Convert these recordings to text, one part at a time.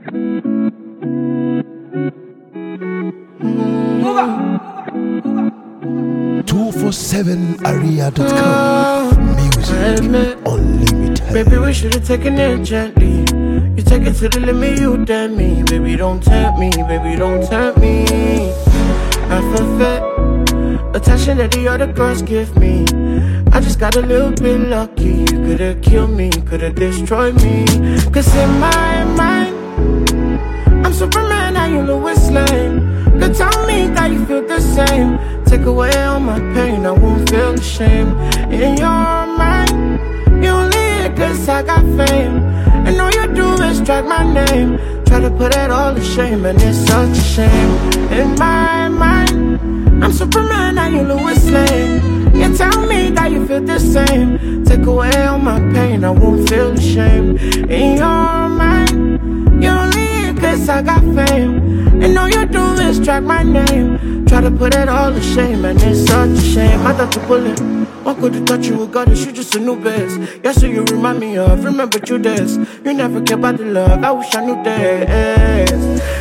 247area.com. Music unlimited. Baby, we should've taken it gently. You take it to the limit, you damn me. Baby, don't tempt me, baby, don't tempt me. I forfeit attention that the other girls give me. I just got a little bit lucky. You could've killed me, could've destroyed me. Cause in my mind, I'm Superman, now you Lois Lane. Could tell me that you feel the same. Take away all my pain, I won't feel ashamed. In your mind, you only hit cause I got fame. And all you do is drag my name. Try to put it all to shame, and it's such a shame. In my mind, I'm Superman, now you Lois Lane. You tell me that you feel the same. Take away all my pain, I won't feel ashamed. In your mind, you only hit cause I got fame. And all you do is drag my name. Try to put it all to shame, and it's such a shame. I thought you bullet, what could you touch you? God, you just a new best. Yes, so you remind me of, remembered you this. You never care about the love, I wish I knew this.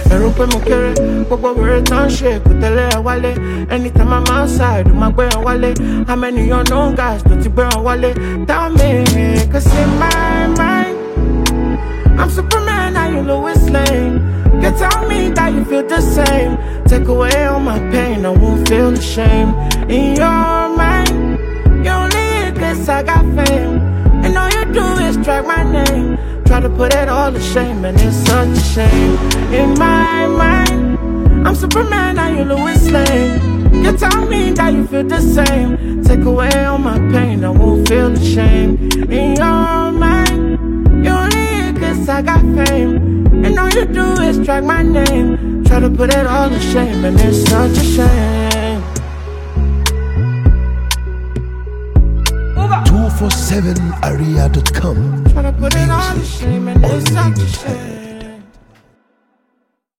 Anytime I'm outside, my way on Wale. How many unknown guys do you burn Wale? Tell me, cause in my mind, I'm Superman, now you Lois Lane. You tell me that you feel the same. Take away all my pain, I won't feel ashamed. In your mind, you only hit cause I got fame. And all you do is drag my name. Try to put it all to shame, and it's such a shame. In my mind, I'm Superman, now you Lois Lane. You tell me that you feel the same. Take away all my pain, I won't feel ashamed. In your mind, you only hit cause I got fame. And all you do is drag my name. Try to put it all to shame, and it's such a shame. 247area.com. Try to put it all to shame, and it's such a shame.